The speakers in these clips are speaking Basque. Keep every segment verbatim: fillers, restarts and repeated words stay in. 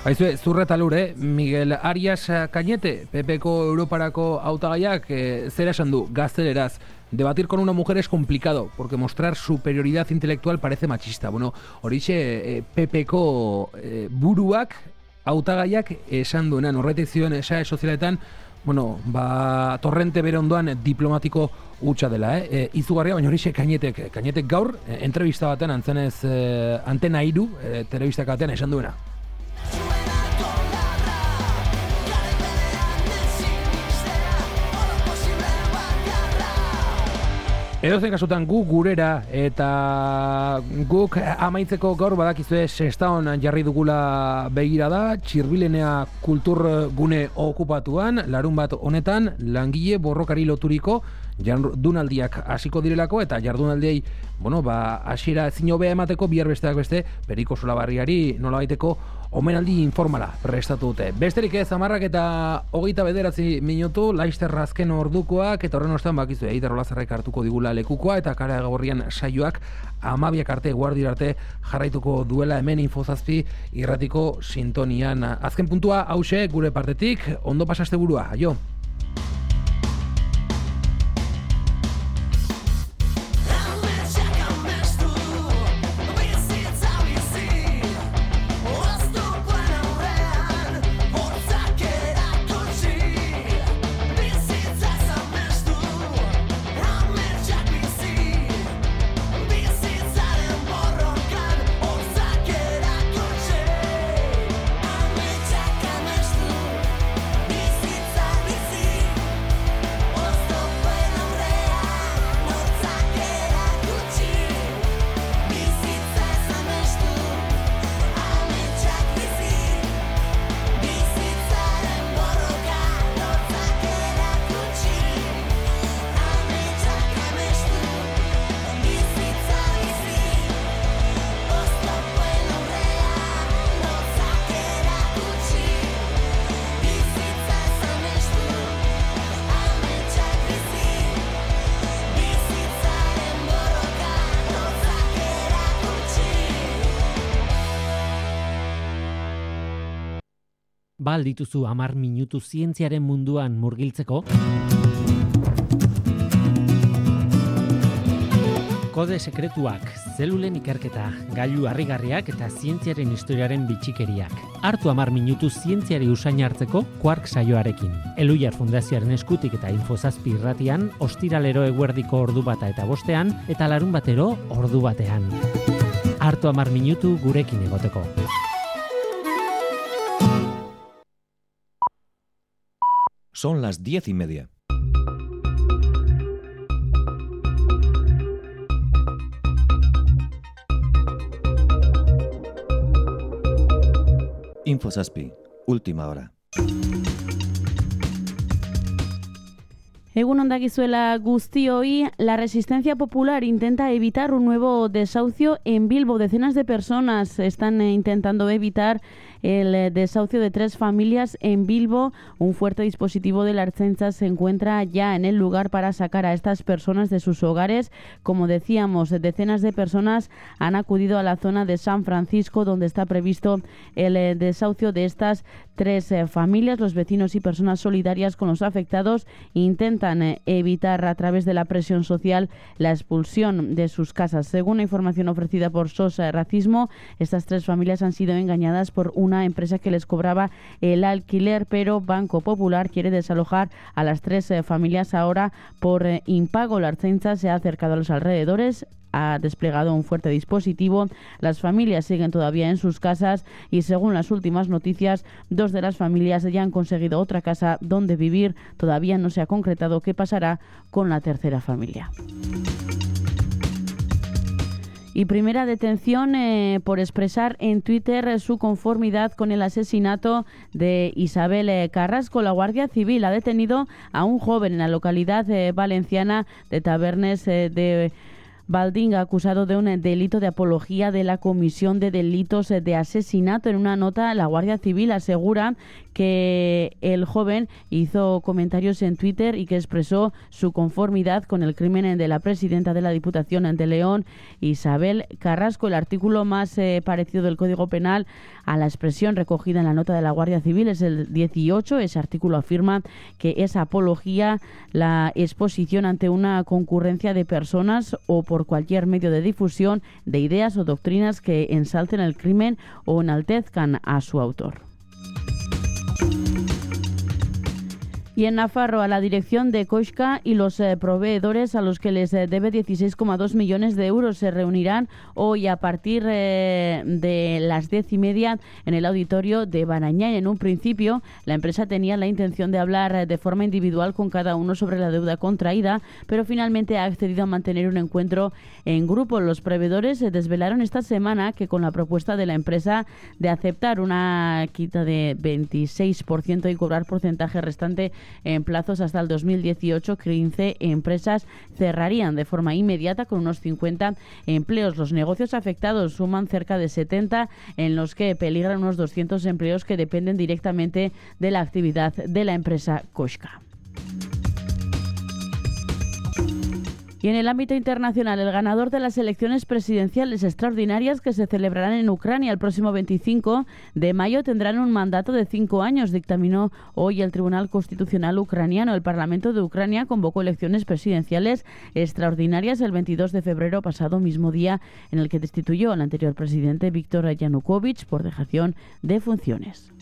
Aizue, zurreta lure, Miguel Arias Cañete, P Pko Europarako hautagaiak, eh, zera esan du, gazteleraz. Debatir con una mujer es complicado, porque mostrar superioridad intelectual parece machista. Bueno, horixe eh, P Pko eh, buruak, hautagaiak esan duenan, horretik zioen esa sozialetan, bueno, ba, torrente bere ondoan diplomatiko hutsa dela, eh? E, izugarria, baina horixe Cañetek, Cañetek gaur, eh, entrevista baten, antzenez eh, Antena hiru, eh, telebistak batean esan duena. Edozen kasutan gu gurera eta guk amaitzeko gaur badakizue Sestaon jarri dugula begirada, Txirbilenea kulturgune okupatuan, larun bat honetan langile borrokari loturiko jardunaldiak hasiko direlako eta jardunaldiei, bueno, ba hasiera ezin hobea emateko bihar besteak beste Periko Solabarriari nolabaiteko omenaldi informala prestatu dute. Besterik ez, hamarrak eta hogeita bederatzi minutu, Laster azken ordukoak, eta horren ostean bakizu, Eider Olazarrek hartuko digula lekukoa, eta kara gaurrian saioak amabiak arte, guardir arte jarraituko duela hemen Infozazpi irratiko sintonian. Azken puntua, hause, gure partetik, ondo pasaste burua, aio! Bal dituzu hamar minutu zientziaren munduan murgiltzeko. Kode sekretuak, zelulen ikerketa, gailu harrigarriak eta zientziaren historiaren bitxikeriak. Hartu hamar minutu zientziari usain hartzeko Quark saioarekin. Eluiar Fundazioaren eskutik eta Infozazpi irratian, ostiralero eguerdiko ordu bata eta bostean, eta larun batero ordu batean. Hartu hamar minutu gurekin egoteko. Son las diez y media. Infozazpi, última hora. Egun ondakizuela guztioi, la Resistencia Popular intenta evitar un nuevo desahucio en Bilbo. Decenas de personas están intentando evitar el desahucio de tres familias en Bilbo. Un fuerte dispositivo de la Ertzaintza se encuentra ya en el lugar para sacar a estas personas de sus hogares. Como decíamos, decenas de personas han acudido a la zona de San Francisco, donde está previsto el desahucio de estas tres familias. Los vecinos y personas solidarias con los afectados intentan evitar a través de la presión social la expulsión de sus casas. Según la información ofrecida por S O S Racismo, estas tres familias han sido engañadas por una empresa que les cobraba el alquiler, pero Banco Popular quiere desalojar a las tres eh, familias ahora por eh, impago. La Ertzaintza se ha acercado a los alrededores, ha desplegado un fuerte dispositivo. Las familias siguen todavía en sus casas y, según las últimas noticias, dos de las familias ya han conseguido otra casa donde vivir. Todavía no se ha concretado qué pasará con la tercera familia. Y primera detención eh, por expresar en Twitter eh, su conformidad con el asesinato de Isabel eh, Carrasco. La Guardia Civil ha detenido a un joven en la localidad eh, valenciana de Tabernes eh, de Balding, acusado de un delito de apología de la comisión de delitos de asesinato. En una nota, la Guardia Civil asegura que el joven hizo comentarios en Twitter y que expresó su conformidad con el crimen de la presidenta de la Diputación de León, Isabel Carrasco. El artículo más eh, parecido del Código Penal a la expresión recogida en la nota de la Guardia Civil es el dieciocho. Ese artículo afirma que es apología la exposición ante una concurrencia de personas o por cualquier medio de difusión de ideas o doctrinas que ensalcen el crimen o enaltezcan a su autor. Y en Nafarroa, la dirección de Koixka y los eh, proveedores a los que les eh, debe dieciséis coma dos millones de euros se reunirán hoy a partir eh, de las diez y media en el auditorio de Barañáin. En un principio, la empresa tenía la intención de hablar eh, de forma individual con cada uno sobre la deuda contraída, pero finalmente ha accedido a mantener un encuentro en grupo. Los proveedores eh, desvelaron esta semana que con la propuesta de la empresa de aceptar una quita de veintiséis por ciento y cobrar porcentaje restante en plazos hasta el dos mil dieciocho, quince empresas cerrarían de forma inmediata con unos cincuenta empleos. Los negocios afectados suman cerca de setenta, en los que peligran unos doscientos empleos que dependen directamente de la actividad de la empresa Koixka. Y en el ámbito internacional, el ganador de las elecciones presidenciales extraordinarias que se celebrarán en Ucrania el próximo veinticinco de mayo tendrán un mandato de cinco años, dictaminó hoy el Tribunal Constitucional ucraniano. El Parlamento de Ucrania convocó elecciones presidenciales extraordinarias el veintidós de febrero pasado, mismo día en el que destituyó al anterior presidente Víctor Yanukovych por dejación de funciones.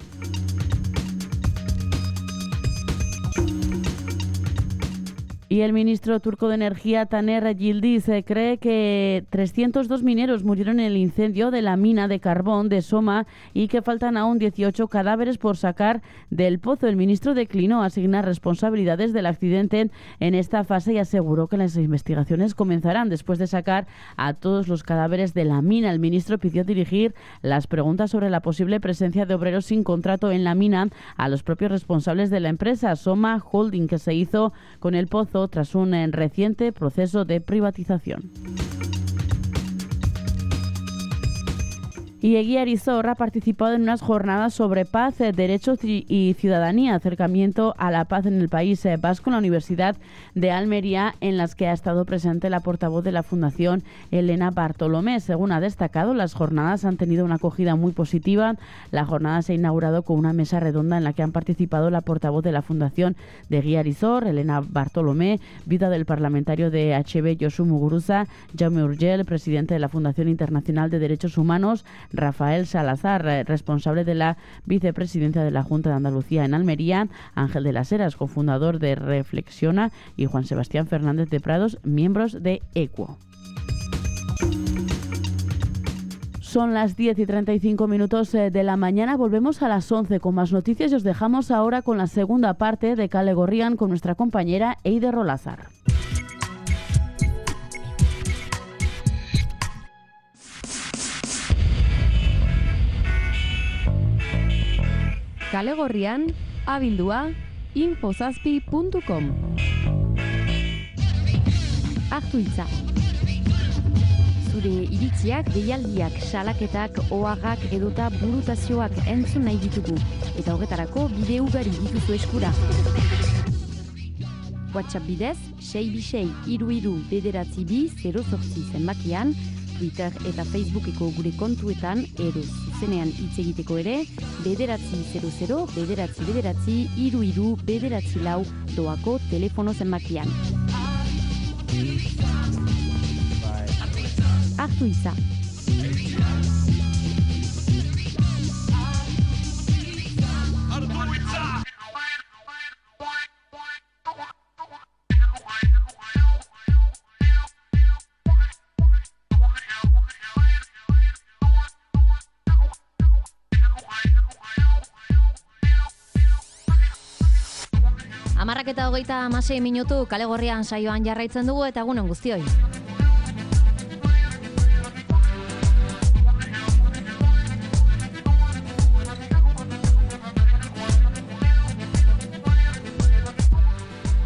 Y el ministro turco de Energía, Taner Yildiz, cree que trescientos dos mineros murieron en el incendio de la mina de carbón de Soma y que faltan aún dieciocho cadáveres por sacar del pozo. El ministro declinó asignar responsabilidades del accidente en esta fase y aseguró que las investigaciones comenzarán después de sacar a todos los cadáveres de la mina. El ministro pidió dirigir las preguntas sobre la posible presencia de obreros sin contrato en la mina a los propios responsables de la empresa Soma Holding, que se hizo con el pozo tras un reciente proceso de privatización. Y Eguía Arizor ha participado en unas jornadas sobre paz, derechos y ciudadanía, acercamiento a la paz en el País Vasco en la Universidad de Almería, en las que ha estado presente la portavoz de la Fundación, Elena Bartolomé. Según ha destacado, las jornadas han tenido una acogida muy positiva. La jornada se ha inaugurado con una mesa redonda en la que han participado la portavoz de la Fundación de Eguía Arizor, Elena Bartolomé, viuda del parlamentario de H B Josu Muguruza, Jaume Urgell, presidente de la Fundación Internacional de Derechos Humanos, Rafael Salazar, responsable de la vicepresidencia de la Junta de Andalucía en Almería, Ángel de las Heras, cofundador de Reflexiona, y Juan Sebastián Fernández de Prados, miembros de EQUO. Son las diez y treinta y cinco minutos de la mañana. Volvemos a las once con más noticias y os dejamos ahora con la segunda parte de Kale Gorrian con nuestra compañera Eider Rolazar. Kale Gorrian, abildua, infozazpi puntu com. Hartu hitza. Zure iritziak, deialdiak, salaketak, oharrak edota burutazioak entzun nahi ditugu. Eta horretarako bide ugari dituzu eskura. WhatsApp bidez, sei bi sei hiru hiru bederatzi bi zero zortzi zenbakian, Twitter eta Facebookeko gure kontuetan edo zuzenean hitz egiteko ere, bederatzi zero zero bederatzi bederatzi hiru hiru bederatzi lau doako telefono zenbakian. Hartu iza. Amarrak eta hogeita hamasei minutu Kale Gorrian saioan jarraitzen dugu eta egunon guztioi.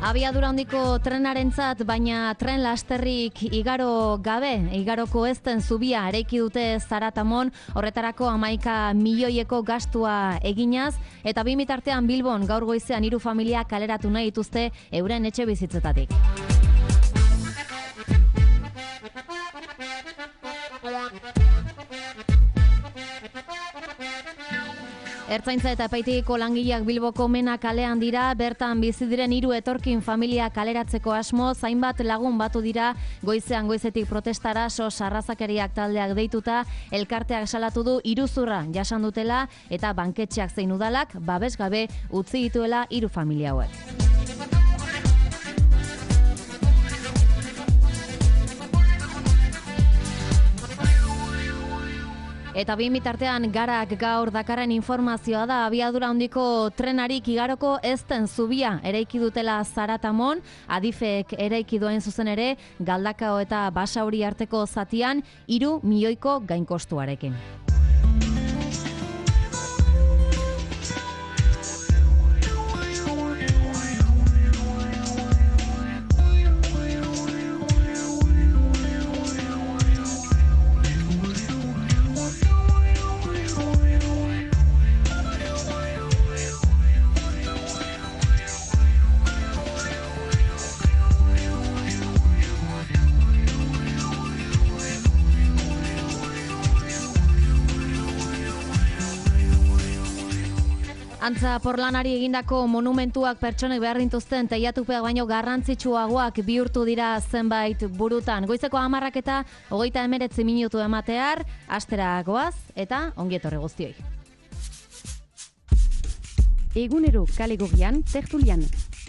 Abiadura handiko trenarentzat, baina tren lasterrik igaro gabe, igaroko ezten zubia eraiki dute Zaratamon, horretarako hamaika milioieko gastua eginaz, eta bi mitartean Bilbon gaur goizean hiru familia kaleratu nahi dituzte euren etxe bizitzetatik. Ertzaintza eta epaitegiko langileak Bilboko Mena kalean dira, bertan bizi diren hiru etorkin familia kaleratzeko asmo, zainbat lagun batu dira goizean goizetik protestara, sos arrazakeriak taldeak deituta, elkarteak salatu du iruzurra jasan dutela eta banketxeak zein udalak babes gabe utzi dituela hiru familia hauek. Eta bi mitartean garak gaur dakarren informazioa da, abiadura handiko trenarik igaroko ezten zubia eraiki dutela Zaratamon, Adifek eraiki duen zuzen ere, Galdakao eta Basauri arteko zatian hiru milioiko gainkostuarekin. Antza porlanari egindako monumentuak pertsonek behar dintuzten teilatupeak baino garrantzitsuagoak bihurtu dira zenbait burutan. Goizeko hamarrak eta hogeita hemeretzi minutu ematear, astera goaz eta ongi etorri guztioi. Egunero kale gorrian, tertulian.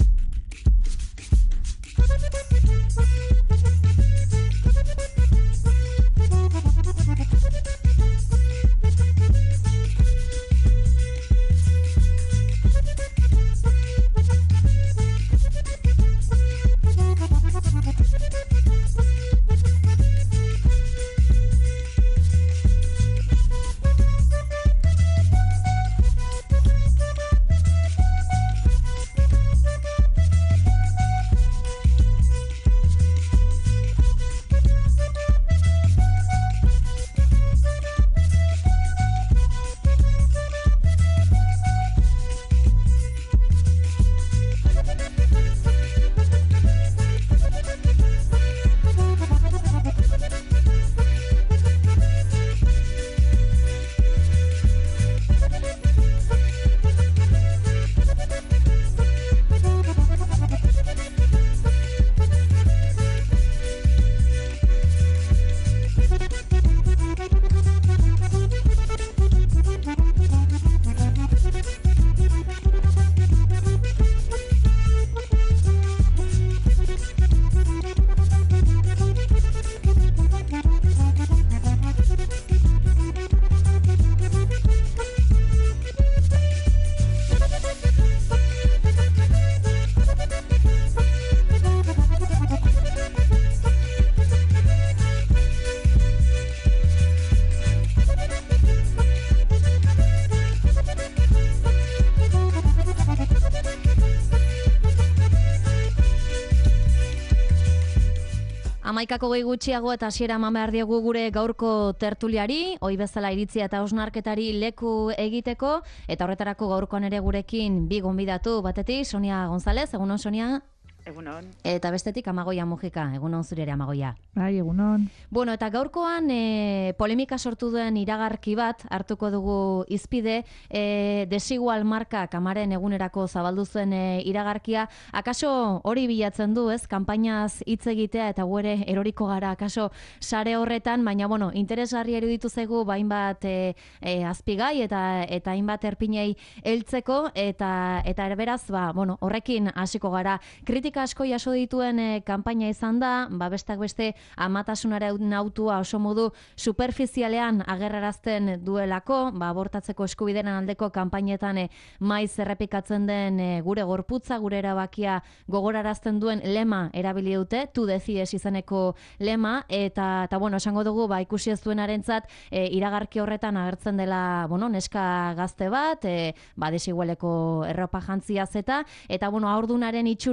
Hamaikako gehi gutxiago eta hasiera eman behar diegu gure gaurko tertuliari, ohi bezala iritzia eta hausnarketari leku egiteko, eta horretarako gaurkoan ere gurekin bi gonbidatu batetik, Sonia González, egunon Sonia. Egunon. Eta bestetik Amagoia Mujika, egunon zure ere Amagoia. Bai, egunon. Bueno, eta gaurkoan e, polemika sortu duen iragarki bat hartuko dugu izpide, e, desigual markak amaren egunerako zabaldu zuen e, iragarkia, akaso hori bilatzen du, ez, kanpainaz hitz egitea eta gu ere eroriko gara akaso sare horretan, baina bueno, interesgarri eruditu zaigu bainbat e, e, azpigai eta eta hainbat erpinei heltzeko eta eta erberaz, ba, bueno, horrekin hasiko gara. Kritika asko jaso dituen e, kanpaina izan da, ba bestak beste amatasunaren autua oso modu superfizialean agerrarazten duelako, ba abortatzeko eskubideen aldeko kanpainetan e, maiz errepikatzen den e, gure gorputza, gure erabakia gogorarazten duen lema erabili dute, tu decides izeneko lema, eta eta bueno, esango dugu ba ikusi ez duenarentzat e, iragarki horretan agertzen dela, bueno, neska gazte bat, e, ba desigualeko erropa jantziaz eta eta bueno, haurdunaren itxura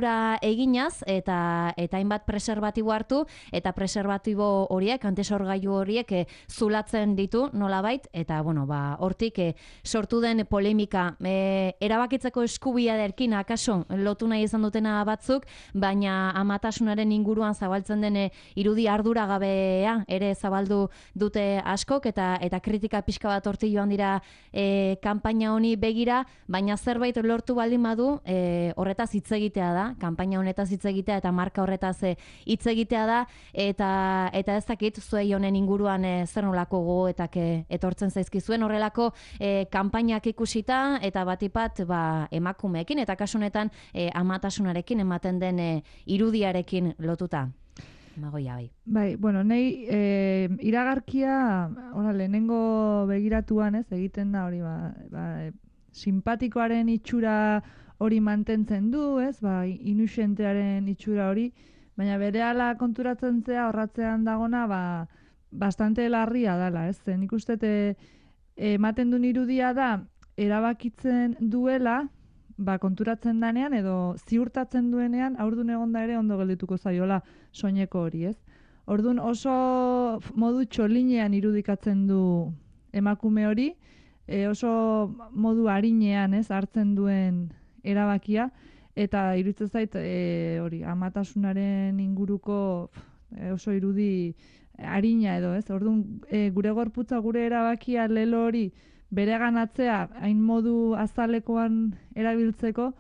eginaz eta eta hainbat preserbatibo hartu eta preserbatibo horiek, antisorgailu horiek e, zulatzen ditu nolabait eta bueno, ba hortik e, sortu den polemika e, erabakitzeko eskubidearekin akaso lotu nahi izan dutena batzuk, baina amatasunaren inguruan zabaltzen den e, irudi arduragabea ere zabaldu dute askok eta eta kritika pixka bat hortik joan dira e, kanpaina honi begira, baina zerbait lortu baldin badu e, horretaz hitz egitea da, kanpaina honetaz hitz egitea eta marka horretaz hitz egitea da eta eta ez dakit zuei honen inguruan e, zer nolako gogoetak e, etortzen zaizkizuen horrelako e, kanpainak ikusita eta batipat ba, emakumeekin eta kasu honetan e, amatasunarekin ematen den e, irudiarekin lotuta. Magoia bai. Bai, bueno, nei e, iragarkia ora lehenengo begiratuan, ez, egiten da hori ba, ba simpatikoaren itxura hori mantentzen du, ez? Ba, inusentearen itxura hori, baina berehala konturatzen zea horratzean dagona, ba bastante larria dela, ez? Zen ikustete ematen duen irudia da erabakitzen duela, ba konturatzen danean edo ziurtatzen duenean aurdun egonda ere ondo geldituko zaiola soineko hori, ez? Ordun oso modu txolinean irudikatzen du emakume hori, e, oso modu arinean, ez, hartzen duen erabakia eta iruditzen zait e, hori amatasunaren inguruko e, oso irudi arina edo, ez? Ordun e, gure gorputza, gure erabakia lelo hori bereganatzea hain modu azalekoan erabiltzeko,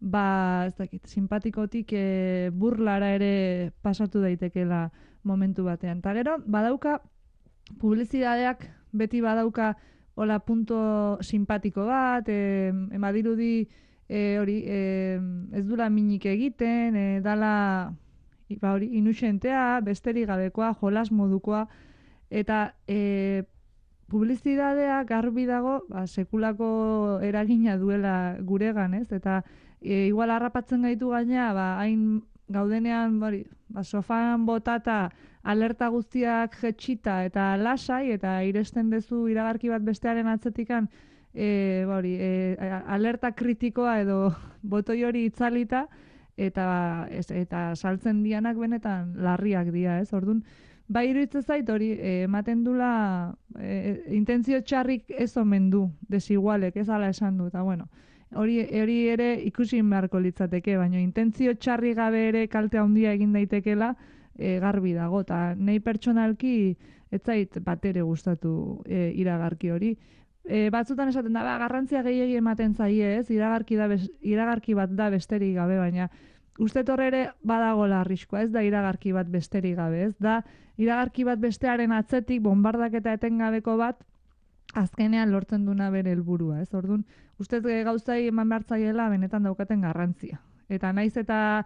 ba, ez dakit, simpatikotik e, burlara ere pasatu daitekeela momentu batean. Ta gero, badauka, publizidadeak beti badauka hola punto simpatiko bat, e, emadirudi e, hori, e, ez dula minik egiten, e, dala ba, hori, inusentea, besterik gabekoa, jolas modukoa, eta e, publizidadea garbi dago, ba, sekulako eragina duela guregan, ez? Eta e, igual harrapatzen gaitu gaina, ba, hain gaudenean, bari, ba, sofan botata, alerta guztiak jetxita eta lasai, eta iresten dezu iragarki bat bestearen atzetikan, e, bari, e, alerta kritikoa edo botoi hori itzalita, eta, ez, eta saltzen dianak benetan larriak dira, ez? Ordun, bai iruditzen zait hori ematen dula e, intentzio txarrik ez omen du, desigualek, ez ala esan du, eta bueno, hori, hori ere ikusi beharko litzateke, baina intentzio txarri gabe ere kalte handia egin daitekela e, garbi dago, eta nei pertsonalki ez zait batere gustatu e, iragarki hori. E, batzutan esaten da, ba, garrantzia gehiegi ematen zaie, ez? Iragarki, da, iragarki bat da besterik gabe, baina uste torre ere badagola arriskoa, ez da iragarki bat besterik gabe, ez da iragarki bat bestearen atzetik bombardaketa etengabeko bat azkenean lortzen duna bere helburua, ez? Ordun, ustez gauzai eman behartzaiela benetan daukaten garrantzia. Eta naiz eta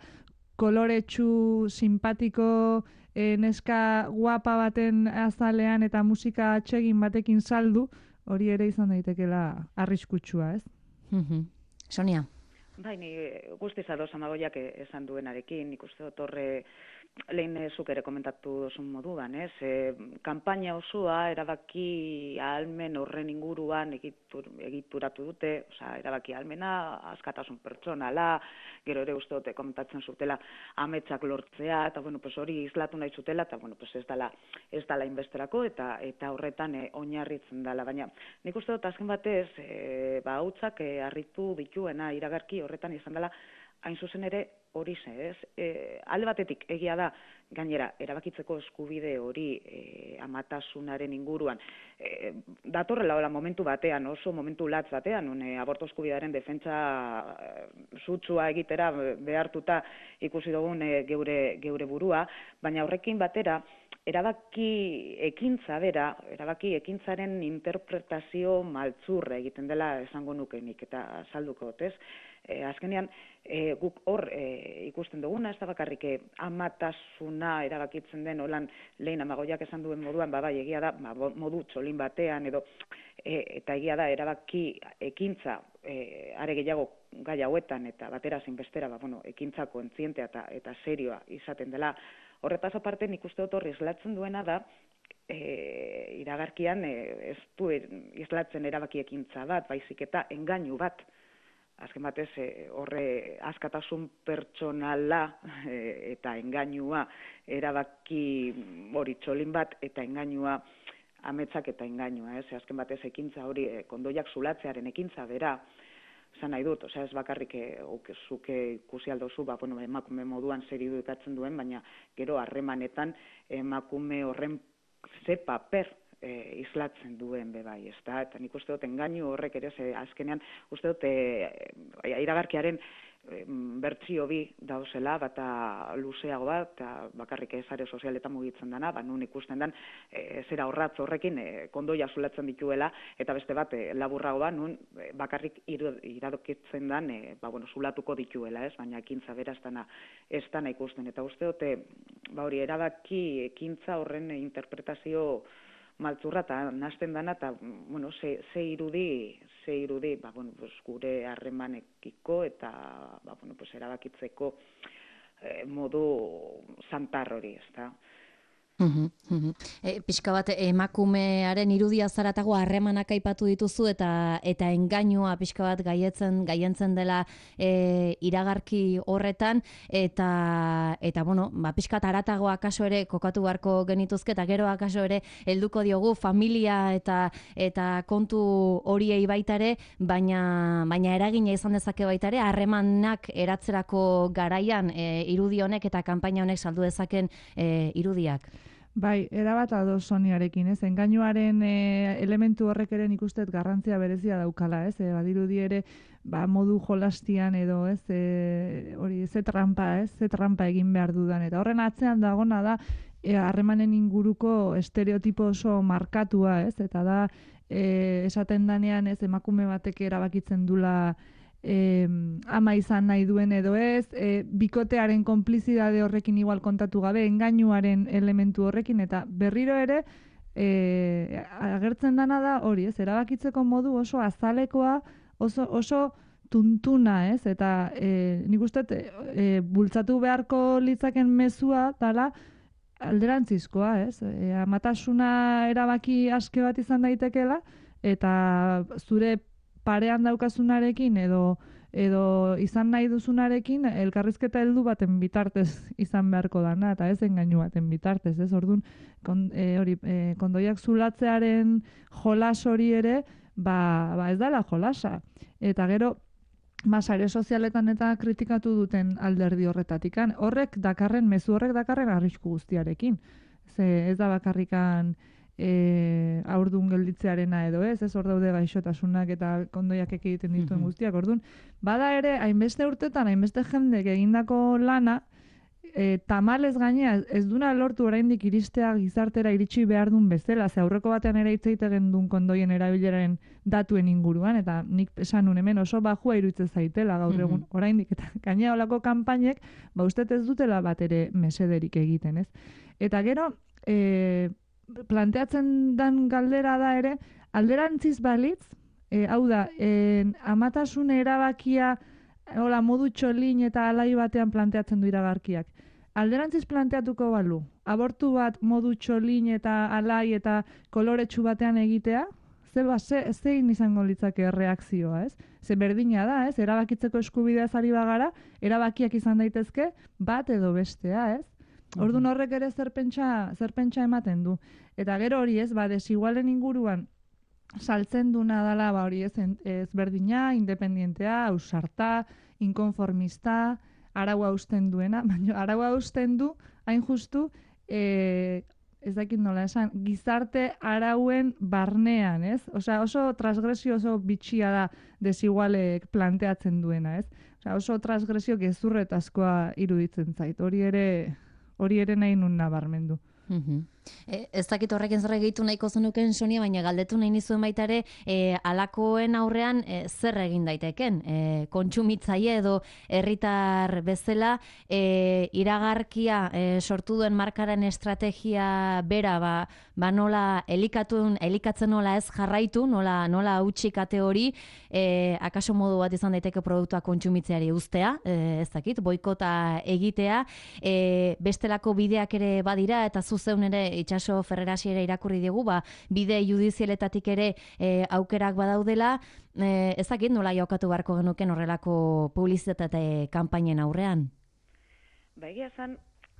koloretsu, simpatiko, e, neska guapa baten azalean eta musika atsegin batekin saldu, hori ere izan daitekela arriskutsua, ez? Mm-hmm. Sonia. Bai, ni guztiz ados Amagoiak esan duenarekin, nik uste dut horre lehen zuk ere komentatu duzun moduan, ez? E, kanpaina osoa erabaki ahalmen horren inguruan egitur, egituratu dute, osea, erabaki ahalmena, askatasun pertsonala, gero ere uste dute komentatzen zutela ametsak lortzea, eta bueno, pues hori islatu nahi zutela, eta bueno, pues ez dala, ez dala inbesterako, eta eta horretan e, oinarritzen dela, baina nik uste dut azken batez, e, ba, hautzak e, harritu dituena iragarki horretan izan dela, hain zuzen ere hori ze, ez? E, alde batetik egia da, gainera, erabakitzeko eskubide hori e, amatasunaren inguruan. E, datorrela hola momentu batean, oso momentu latz batean, un, e, aborto eskubidearen defentsa sutsua egitera behartuta ikusi dugun e, geure, geure burua, baina horrekin batera, erabaki ekintza bera, erabaki ekintzaren interpretazio maltzurra egiten dela esango nukenik, eta salduko dut, ez? E, azkenean, e, guk hor e, ikusten duguna, ez da bakarrik amatasuna erabakitzen den, holan lehen Amagoiak esan duen moduan, ba, bai, egia da, ba, modu txolin batean, edo, e, eta egia da, erabaki ekintza, e, are gehiago gai hauetan, eta batera zinbestera, ba, bueno, ekintza kontzientea eta, eta serioa izaten dela. Horretaz aparte, nik uste dut horri islatzen duena da, e, iragarkian e, ez du islatzen erabaki ekintza bat, baizik eta engainu bat azken batez e, horre askatasun pertsonala e, eta engainua erabaki hori txolin bat eta engainua ametsak eta engainua, ez? Azken batez ekintza hori e, kondoiak zulatzearen ekintza bera, esan nahi dut, osea ez bakarrik zuke ikusi aldozu, ba, bueno, emakume moduan zer irudikatzen duen, baina gero harremanetan emakume horren ze paper e, islatzen duen bebai, ez da? Eta nik uste dut engainu horrek ere, ze azkenean, uste dut e, iragarkiaren e, bertsio bi dauzela, bata luzeago bat, eta bakarrik sare sozialetan mugitzen dana, ba, nun ikusten dan, e, zera horratz horrekin e, kondoia zulatzen dituela, eta beste bat e, laburrago bat, nun e, bakarrik iradokitzen dan, e, ba, bueno, zulatuko dituela, ez? Baina ekintza bera ez dana, ez dana ikusten, eta uste dute, ba, hori, erabaki ekintza horren e, interpretazio maltzurra eta nazten dana, eta, bueno, ze, ze irudi, ze irudi, ba, bueno, pues, gure harremanekiko eta, ba, bueno, pues, erabakitzeko eh, modu zantar hori, ez da. Uhum, uhum. E, pixka bat emakumearen irudia zaratago harremanak aipatu dituzu eta eta engainua pixka bat gaietzen gaientzen dela e, iragarki horretan eta eta bueno, ba pixka bat haratago akaso ere kokatu beharko genituzke eta gero akaso ere helduko diogu familia eta eta kontu horiei baita ere, baina baina eragina izan dezake baita ere harremanak eratzerako garaian e, irudi honek eta kanpaina honek saldu dezaken e, irudiak. Bai, erabat ados Soniarekin, ez? Engainuaren e, elementu horrek ere nik uste garrantzia berezia daukala, ez? E, badirudi ere, ba, modu jolastian edo, ez? E, hori, ze trampa, ez? Ze trampa egin behar dudan. Eta horren atzean dagona da, e, harremanen inguruko estereotipo oso markatua, ez? Eta da, e, esaten danean, ez? Emakume batek erabakitzen dula E, ama izan nahi duen edo ez, e, bikotearen konplizidade horrekin igual kontatu gabe, engainuaren elementu horrekin, eta berriro ere e, agertzen dana da hori, ez, erabakitzeko modu oso azalekoa, oso, oso tuntuna, ez, eta e, nik uste e, bultzatu beharko litzaken mezua, dala, alderantzizkoa, ez, e, amatasuna erabaki aske bat izan daitekela, eta zure parean daukazunarekin edo edo izan nahi duzunarekin elkarrizketa heldu baten bitartez izan beharko dana eta ez engainu baten bitartez, ez? Ordun kon, e, hori e, kondoiak zulatzearen jolas hori ere, ba, ba ez dela jolasa. Eta gero ba, sare sozialetan eta kritikatu duten alderdi horretatikan, horrek dakarren mezu horrek dakarren arrisku guztiarekin. Ze ez da bakarrikan E, aurdun gelditzearena edo ez, ez hor daude gaixotasunak eta kondoiak egiten dituen guztiak, orduan, bada ere, hainbeste urtetan, hainbeste jendek egindako lana, e, tamalez gainea, ez duna lortu oraindik iristea gizartera iritsi behar duen bezala, ze aurreko batean ere hitzeitegen duen kondoien erabileraren datuen inguruan, eta nik esan nun hemen oso bajua iruditzen zaitela gaur egun, oraindik, eta gainea olako kanpainek, ba uste ez dutela bat ere mesederik egiten, ez? Eta gero, e, planteatzen dan galdera da ere, alderantziz balitz, e, hau da, e, amatasun erabakia hola, modu txolin eta alai batean planteatzen du iragarkiak. Alderantziz planteatuko balu, abortu bat modu txolin eta alai eta koloretsu batean egitea, ze ba, ze, zein izango litzake reakzioa, ez? Ze berdina da, ez? Erabakitzeko eskubidea ari bagara, erabakiak izan daitezke bat edo bestea, ez? Orduan horrek ere zer pentsa, zer pentsa ematen du. Eta gero hori ez, ba, desigualen inguruan saltzen duna dela, ba, hori ez, ez berdina, independientea, ausarta, inkonformista, araua hausten duena, baina araua hausten du, hain justu, e, ez dakit nola esan, gizarte arauen barnean, ez? Osea, oso transgresio oso bitxia da desigualek planteatzen duena, ez? Osea, oso transgresio gezurretazkoa iruditzen zait, hori ere... hori ere nahi nun nabarmendu. Mm-hmm. E, ez dakit horrekin zer gehitu nahiko zenuken, Sonia, baina galdetu nahi nizuen baita ere, e, alakoen aurrean e, zer egin daiteken. E, kontsumitzaile edo herritar bezala, e, iragarkia e, sortu duen markaren estrategia bera, ba, ba nola elikatun, elikatzen nola ez jarraitu, nola, nola utzi kate hori, e, akaso modu bat izan daiteke produktua kontsumitzeari uztea, e, ez dakit, boikota egitea, e, bestelako bideak ere badira, eta zuzeun ere Itxaso Ferrerasi ere irakurri digu, ba, bide judizialetatik ere e, aukerak badaudela, e, ezakit nola jokatu beharko genuken horrelako publizitate kanpainen aurrean? Ba, egia esan,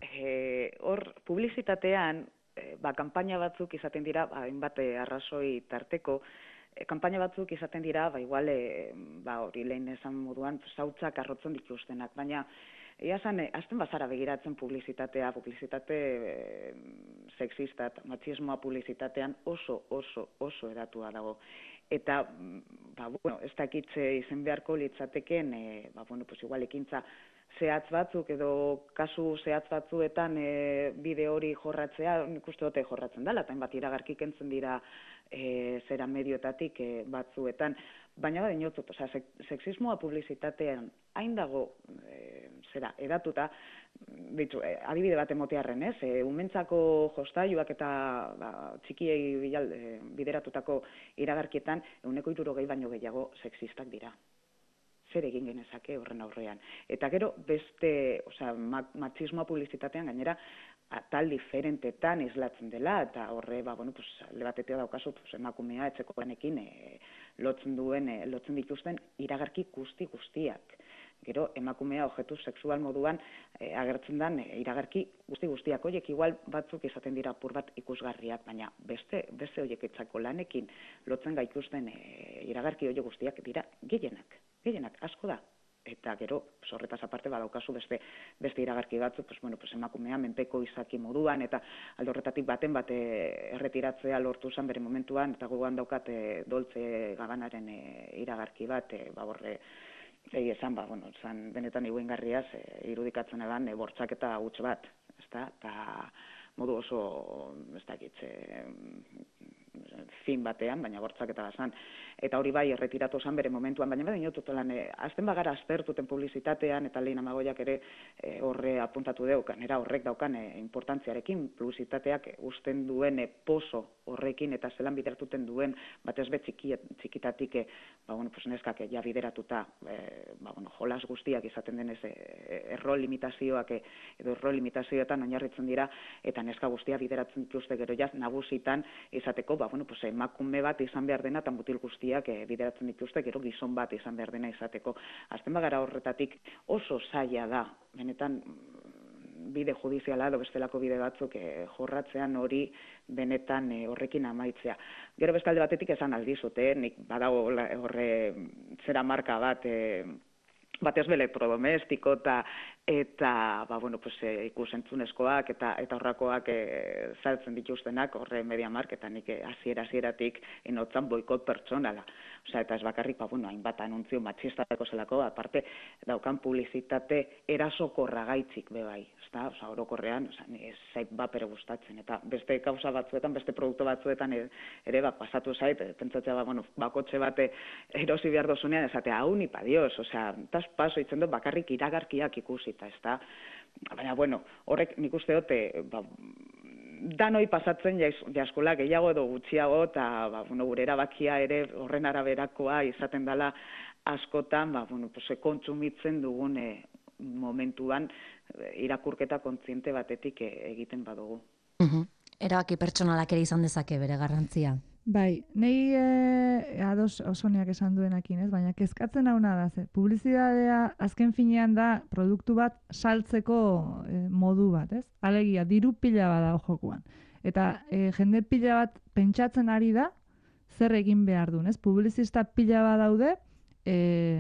e, hor publizitatean, e, ba, kanpaina batzuk izaten dira, ba, hainbat arrazoi tarteko, e, kanpaina batzuk izaten dira, ba, igual, e, ba, hori lehen esan moduan, zautzak arrotzen dituztenak, baina, egia esan, e, azten bazara begiratzen publizitatea, publizitate e, sexista, machismoa publizitatean oso, oso, oso edatua dago. Eta, ba, bueno, ez dakitze izen beharko litzateken, e, ba, bueno, pues igual ekintza zehatz batzuk edo kasu zehatz batzuetan e, bide hori jorratzea, nik uste dute jorratzen dela, eta hainbat iragarki kentzen dira e, zera medioetatik e, batzuetan, baina bada inotzut, osea, sexismoa publizitatean hain dago e, zera edatuta, bitu, e, adibide bat emotearren, ez? E, umentzako jostailuak eta ba, txikiei bilal, e, bideratutako iragarkietan ehuneko hirurogei baino gehiago sexistak dira. Zer egin genezake horren aurrean. Eta gero beste, osea, machismoa publizitatean gainera tal diferentetan islatzen dela, eta horre, ba, bueno, pues, alde batetea daukazu, pues, emakumea etxeko lanekin e, lotzen duen, e, lotzen dituzten iragarki guzti guztiak. Gero, emakumea objektu sexual moduan e, agertzen den e, iragarki guzti guztiak. Horiek igual batzuk izaten dira apur bat ikusgarriak, baina beste, beste horiek etxako lanekin lotzen gaituzten e, iragarki horiek guztiak dira gehienak. Gehienak, asko da. Eta gero, horretaz aparte badaukazu beste beste iragarki batzu, pues bueno, pues emakumea menpeko izaki moduan eta alde horretatik baten bate erretiratzea lortu zen bere momentuan, eta gogoan daukat e, Dolce Gabbanaren e, iragarki bat, e, ba horre egi esan, ba, bueno, zan benetan iguingarriaz e, irudikatzen edan e, bortxaketa huts bat, ezta? Eta modu oso, ez dakit, e, fin batean, baina bortzaketa bazan. Eta hori bai, erretiratu zen bere momentuan, baina bada inotutelan, e, azten bagara aztertuten publizitatean, eta lehen amagoiak ere e, horre apuntatu deukan, era horrek daukan e, importantziarekin, publizitateak usten duen e, poso horrekin, eta zelan bideratuten duen, batez be txiki, txikitatik, e, ba, bueno, pues neskak e, ja bideratuta, e, ba, bueno, jolas guztiak izaten denez, e, errol limitazioak, e, edo errol limitazioetan oinarritzen dira, eta neska guztia bideratzen dituzte gero jaz nagusitan izateko, ba, bueno, pues, emakume bat izan behar dena, eta mutil guztiak e, bideratzen dituzte, gero gizon bat izan behar dena izateko. Azten bagara horretatik oso zaila da, benetan bide judiziala edo bestelako bide batzuk e, jorratzean hori benetan e, horrekin amaitzea. Gero bestalde batetik esan aldizute, nik badago horre zera marka bat, e, batez be elektrodomestiko eta eta ba bueno pues e, ikusentzunezkoak eta eta horrakoak e, saltzen dituztenak horre MediaMarkt eta nik hasiera hasieratik inotzan boikot pertsonala. Osea, eta ez bakarrik ba bueno hainbat anuntzio matxistako zelako, aparte daukan publizitate erasokorra gaitzik be bai, ezta? Osea, orokorrean, osea, ez zait bapere gustatzen eta beste kausa batzuetan, beste produktu batzuetan ere ba pasatu zait, pentsatzea ba bueno, bakotxe bate erosi behar dozunean esatea, hau ni pa Dios, osea, tas paso itzen dut bakarrik iragarkiak ikusi. Ezta? Baina, bueno, horrek nik uste dute, ba, danoi pasatzen jaskola gehiago edo gutxiago, eta ba, bueno, gure erabakia ere horren araberakoa izaten dela askotan, ba, bueno, pues, kontsumitzen dugun e, momentuan e, irakurketa kontziente batetik e, egiten badugu. Uh-huh. Erabaki pertsonalak ere izan dezake bere garrantzia. Bai, nei e, ados osoniak esan duenakin, ez? Baina kezkatzen hauna da, ze publizitatea azken finean da produktu bat saltzeko e, modu bat, ez? Alegia, diru pila bada jokoan. Eta e, jende pila bat pentsatzen ari da, zer egin behar duen, ez? Publizista pila bat daude, e,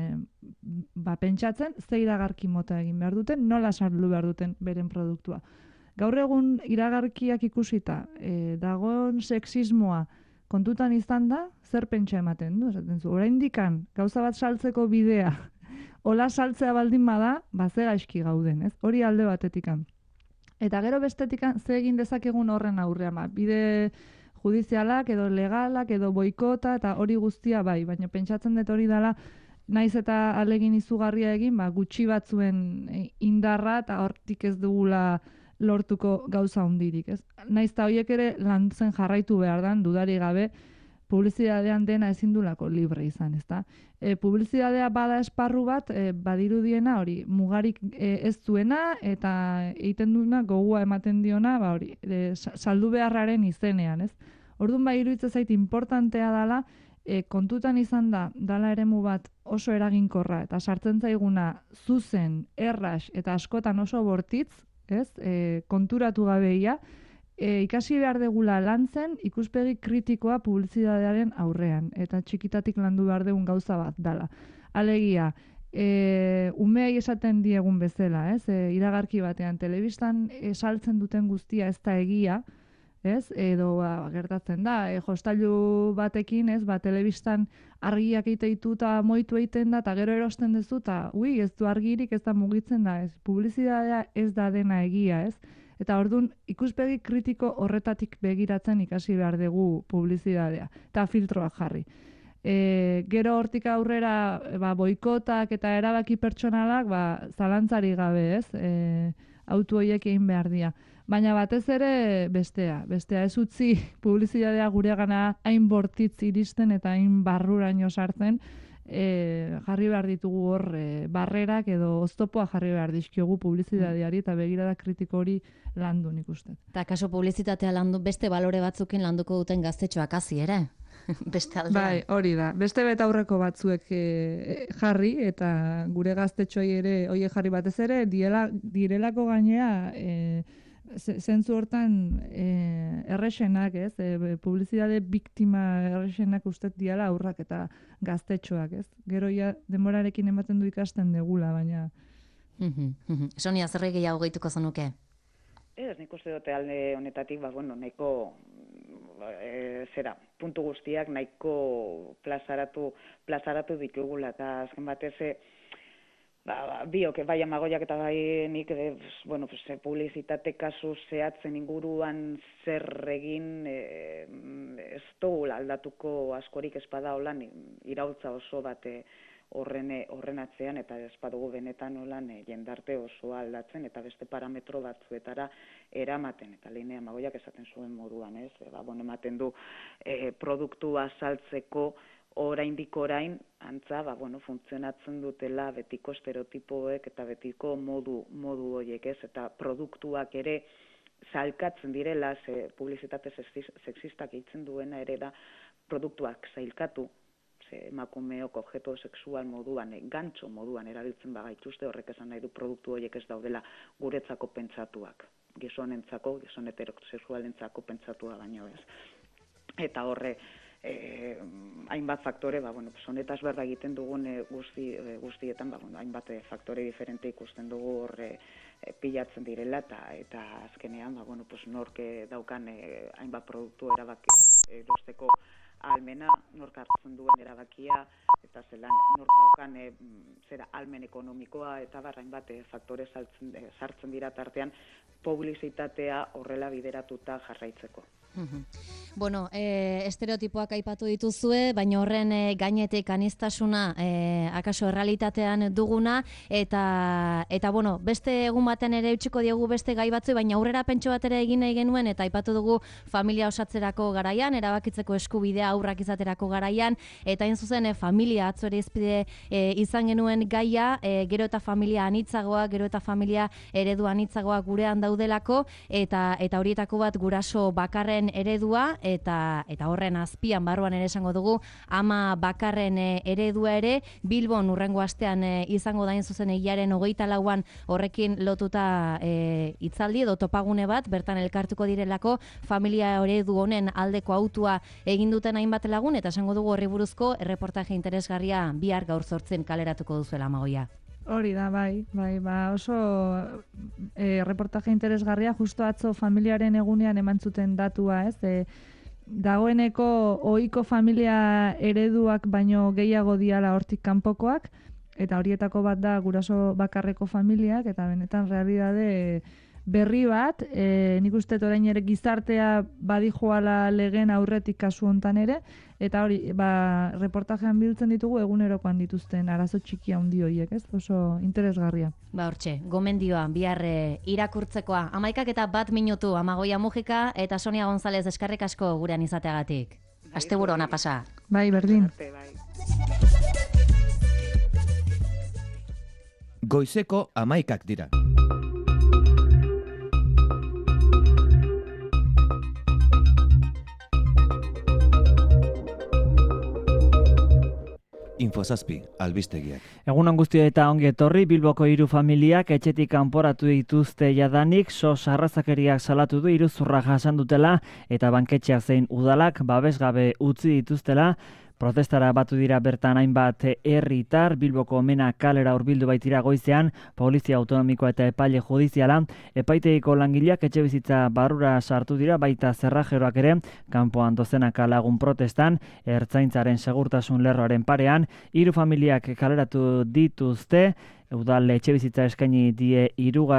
ba, pentsatzen, ze iragarki mota egin behar duten, nola saldu behar duten beren produktua. Gaur egun iragarkiak ikusita, e, dagoen sexismoa, kontutan izan da, zer pentsa ematen du, esaten zu. Oraindikan gauza bat saltzeko bidea, hola saltzea baldin bada, ba ze gaizki gauden, ez? Hori alde batetikan. Eta gero bestetikan, ze egin dezakegun horren aurrean, ba, bide judizialak edo legalak edo boikota eta hori guztia bai, baina pentsatzen dut hori dela, naiz eta alegin izugarria egin, ba, gutxi batzuen indarra eta hortik ez dugula lortuko gauza hundirik, ez? Naiz eta horiek ere lantzen jarraitu behar dan, dudari gabe, publizitatean dena ezin dulako libre izan, ezta? E, publizitatea bada esparru bat, e, badirudiena hori, mugarik e, ez duena, eta egiten duena gogua ematen diona, ba hori, e, saldu beharraren izenean, ez? Orduan ba iruditzen zait importantea dela, e, kontutan izan da, dala eremu bat oso eraginkorra, eta sartzen zaiguna zuzen, erras, eta askotan oso bortitz, ez? E, konturatu gabeia, e, ikasi behar degula lantzen ikuspegi kritikoa publizitatearen aurrean, eta txikitatik landu behar degun gauza bat dala. Alegia, e, umeei esaten diegun bezala, ez? E, iragarki batean, telebistan esaltzen duten guztia ez da egia, ez? Edo ba, gertatzen da, e, jostailu batekin, ez? Ba, telebistan argiak eiteitu eta moitu egiten da, eta gero erosten duzu, eta ui, ez du argirik, ez da mugitzen da, ez? Publizitatea ez da dena egia, ez? Eta orduan, ikuspegi kritiko horretatik begiratzen ikasi behar dugu publizitatea, eta filtroak jarri. E, gero hortik aurrera ba, boikotak eta erabaki pertsonalak ba, zalantzari gabe, ez? E, autu horiek egin behar dira. Baina batez ere bestea, bestea ez utzi publizitatea guregana hain bortitz iristen eta hain barruraino sartzen, e, jarri behar ditugu hor e, barrerak edo oztopoa jarri behar dizkiogu publizitateari eta begirada kritiko hori landu nik uste. Eta kaso publizitatea landu beste balore batzukin landuko duten gaztetxoak hasi ere? Beste aldean. Bai, hori da. Beste betaurreko batzuek e, jarri eta gure gaztetxoi ere hoie jarri batez ere diela, direlako gainea e, zentzu hortan e, erresenak, ez? E, publizitate biktima erresenak ustet diala aurrak eta gaztetxoak, ez? Gero ja denborarekin ematen du ikasten degula, baina... Sonia, zer gehiago gehituko zenuke? Ez, nik uste dute alde honetatik, ba, bueno, nahiko e, zera, puntu guztiak nahiko plazaratu, plazaratu ditugula, eta azken batez, e, ba, ba, biok, bai amagoiak eta bai nik, e, bueno, pues, e, publizitate kasu zehatzen inguruan zer egin, e, ez dugula aldatuko askorik espada holan, iraultza oso bat, e, horren, horren atzean, eta ez badugu benetan holan e, jendarte osoa aldatzen, eta beste parametro batzuetara eramaten, eta linea magoiak esaten zuen moduan, ez? E, ba, bon, ematen du e, produktua saltzeko oraindik orain, antza, ba, bueno, funtzionatzen dutela betiko estereotipoek eta betiko modu, modu horiek, ez? Eta produktuak ere zailkatzen direla, ze publizitate sexistak eitzen duena ere da produktuak zailkatu, emakumeok objektu sexual moduan, gantxo moduan erabiltzen bagaituzte, horrek esan nahi du produktu horiek ez daudela guretzako pentsatuak. Gizonentzako, gizon heterosexualentzako pentsatua baino ez. Eta horre, eh, hainbat faktore, ba, bueno, honetaz berda egiten dugun eh, guzti, eh, guztietan, ba, bueno, hainbat eh, faktore diferente ikusten dugu horre eh, pilatzen direla, eta, eta azkenean, ba, bueno, pues, norke daukan eh, hainbat produktu erabaki erosteko almena, nork hartzen duen erabakia, eta zelan nork daukan e, zera almen ekonomikoa, eta barrain bat e, faktore saltzen, e, sartzen dira tartean publizitatea horrela bideratuta jarraitzeko. Bueno, e, estereotipoak aipatu dituzue, baina horren e, gainetik aniztasuna e, akaso errealitatean duguna, eta, eta bueno, beste egun baten ere utziko diogu beste gai batzu, baina aurrera pentso bat ere egin nahi genuen, eta aipatu dugu familia osatzerako garaian, erabakitzeko eskubidea aurrak izaterako garaian, eta hain zuzen e, familia atzo ere izpide e, izan genuen gaia, e, gero eta familia anitzagoa, gero eta familia eredu anitzagoa gurean daudelako, eta, eta horietako bat guraso bakarren eredua, eta eta horren azpian barruan ere esango dugu ama bakarren eredua ere Bilbon urrengo astean e, izango dain zuzen hilaren hogeita lauan horrekin lotuta e, hitzaldi edo topagune bat bertan elkartuko direlako familia eredu honen aldeko autua egin duten hainbat lagun, eta esango dugu horri buruzko erreportaje interesgarria bihar gaur zortzen kaleratuko duzuela Amagoia. Hori da, bai, bai, ba, oso e, reportaje interesgarria, justo atzo familiaren egunean eman zuten datua, ez? E, dagoeneko ohiko familia ereduak baino gehiago diala hortik kanpokoak, eta horietako bat da guraso bakarreko familiak, eta benetan realidade berri bat, e, nik uste orain ere gizartea badijoala legen aurretik kasu hontan ere, eta hori, ba, reportajean biltzen ditugu egunerokoan dituzten arazo txiki handi horiek, ez? Oso interesgarria. Ba hortxe, gomendioa, bihar e, irakurtzekoa. Amaikak eta bat minutu, Amagoia Mujika eta Sonia González eskerrik asko gurean izateagatik. Asteburu ona pasa. Bai, berdin. Goizeko amaikak dira. Infosazpi, albistegiak. Egunon guztia eta ongi etorri, Bilboko hiru familiak etxetik kanporatu dituzte jadanik, sos arrazakeriak salatu du iruzurra jasan dutela eta banketxeak zein udalak babesgabe utzi dituztela. Protestara batu dira bertan hainbat herritar, Bilboko Mena kalera hurbildu baitira goizean, Polizia Autonomikoa eta epaile judiziala, epaitegiko langileak etxebizitza barrura sartu dira, baita zerrajeroak ere, kanpoan dozenaka lagun protestan, ertzaintzaren segurtasun lerroaren parean, hiru familiak kaleratu dituzte, udal etxebizitza eskaini die hirugarren